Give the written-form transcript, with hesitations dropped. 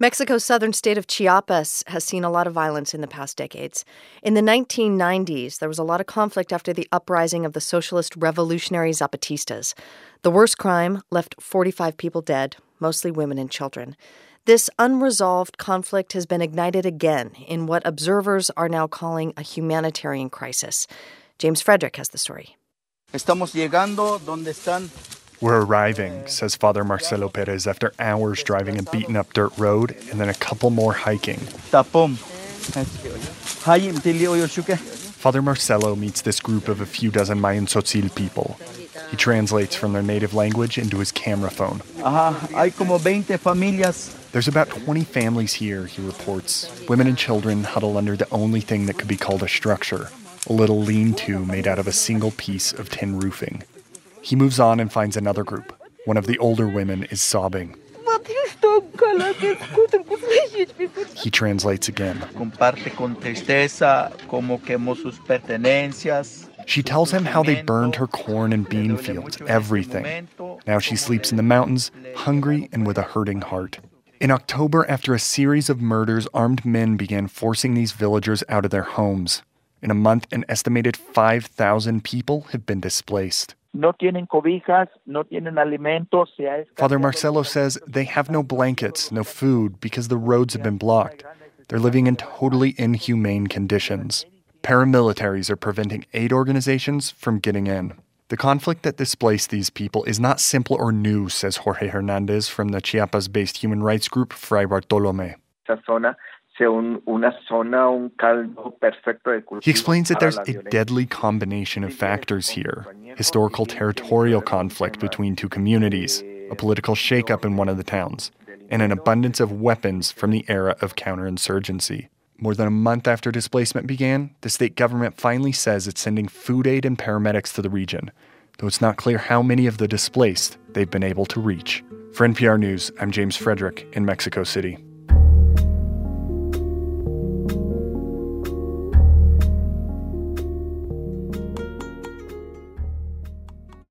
Mexico's southern state of Chiapas has seen a lot of violence in the past decades. In the 1990s, there was a lot of conflict after the uprising of the socialist revolutionary Zapatistas. The worst crime left 45 people dead, mostly women and children. This unresolved conflict has been ignited again in what observers are now calling a humanitarian crisis. James Frederick has the story. Estamos llegando donde están. We're arriving, says Father Marcelo Perez after hours driving a beaten-up dirt road and then a couple more hiking. Father Marcelo meets this group of a few dozen Mayan Tzotzil people. He translates from their native language into his camera phone. There's about 20 families here, he reports. Women and children huddle under the only thing that could be called a structure, a little lean-to made out of a single piece of tin roofing. He moves on and finds another group. One of the older women is sobbing. He translates again. She tells him how they burned her corn and bean fields, everything. Now she sleeps in the mountains, hungry and with a hurting heart. In October, after a series of murders, armed men began forcing these villagers out of their homes. In a month, an estimated 5,000 people have been displaced. Father Marcelo says they have no blankets, no food, because the roads have been blocked. They're living in totally inhumane conditions. Paramilitaries are preventing aid organizations from getting in. The conflict that displaced these people is not simple or new, says Jorge Hernandez from the Chiapas-based human rights group Fray Bartolome. He explains that there's a deadly combination of factors here. Historical territorial conflict between two communities, a political shakeup in one of the towns, and an abundance of weapons from the era of counterinsurgency. More than a month after displacement began, the state government finally says it's sending food aid and paramedics to the region, though it's not clear how many of the displaced they've been able to reach. For NPR News, I'm James Frederick in Mexico City.